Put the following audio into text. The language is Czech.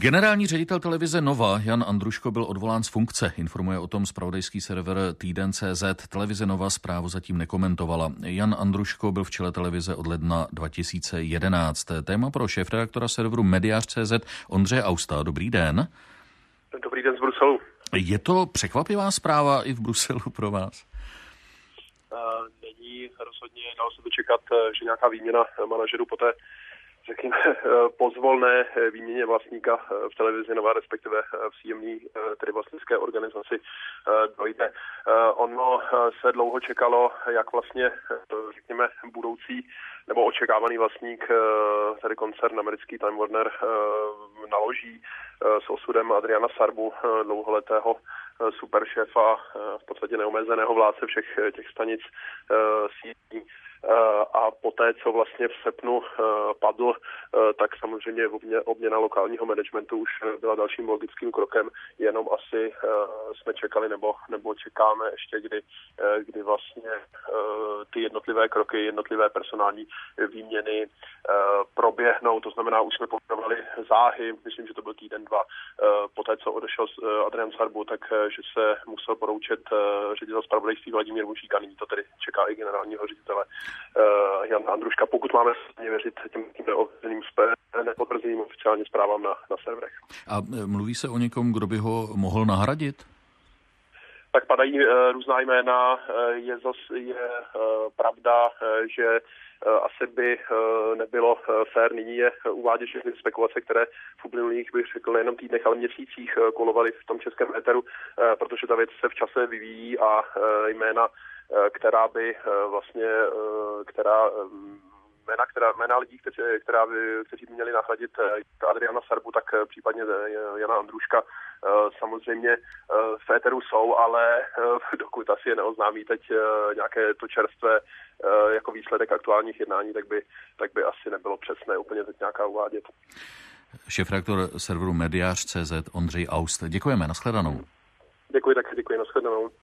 Generální ředitel televize Nova Jan Andruško byl odvolán z funkce. Informuje o tom zpravodajský server Týden.cz. Televize Nova zprávu zatím nekomentovala. Jan Andruško byl v čele televize od ledna 2011. Téma pro šéfredaktora serveru Mediář.cz Ondřeje Austa. Dobrý den. Dobrý den z Bruselu. Je to překvapivá zpráva i v Bruselu pro vás? Není rozhodně, dalo se dočekat, že nějaká výměna manažerů po té, řekněme, pozvolné výměně vlastníka v televizi Nova, respektive v CME, tedy vlastnické organizaci, dojde. Ono se dlouho čekalo, jak vlastně, řekněme, budoucí nebo očekávaný vlastník, tedy koncern americký Time Warner, naloží s osudem Adriana Sarbu, dlouholetého superšéfa, v podstatě neomezeného vládce všech těch stanic CME. A poté, co vlastně v srpnu padl, tak samozřejmě obměna lokálního managementu už byla dalším logickým krokem, jenom asi jsme čekali nebo čekáme ještě, kdy vlastně ty jednotlivé kroky, jednotlivé personální výměny proběhnou. To znamená, už jsme pozorovali záhy, myslím, že to byl týden, dva, poté, co odešel Adrian Sarbu, tak že se musel poroučet ředitel zpravodajství Vladimír Mužík a nyní to tedy čeká i generálního ředitele Jan Andruška, pokud máme věřit těm nepotvrzeným oficiálním zprávám na serverech. A mluví se o někom, kdo by ho mohl nahradit? Tak padají různá jména. Je pravda, že asi by nebylo fér nyní je uvádět všechny spekulace, které v uplynulých, bych řekl, nejenom týdnech, ale měsících kolovaly v tom českém éteru, protože ta věc se v čase vyvíjí a jména, která by vlastně, jména lidí, kteří by měli nahradit Adriana Sarbu, tak případně Jana Andruška, samozřejmě v éteru jsou, ale dokud asi je neoznámí teď nějaké to čerstvé jako výsledek aktuálních jednání, tak by asi nebylo přesné úplně teď nějaká uvádět. Šéfredaktor serveru Mediář.cz Ondřej Aust. Děkujeme, nashledanou. Děkuji, nashledanou.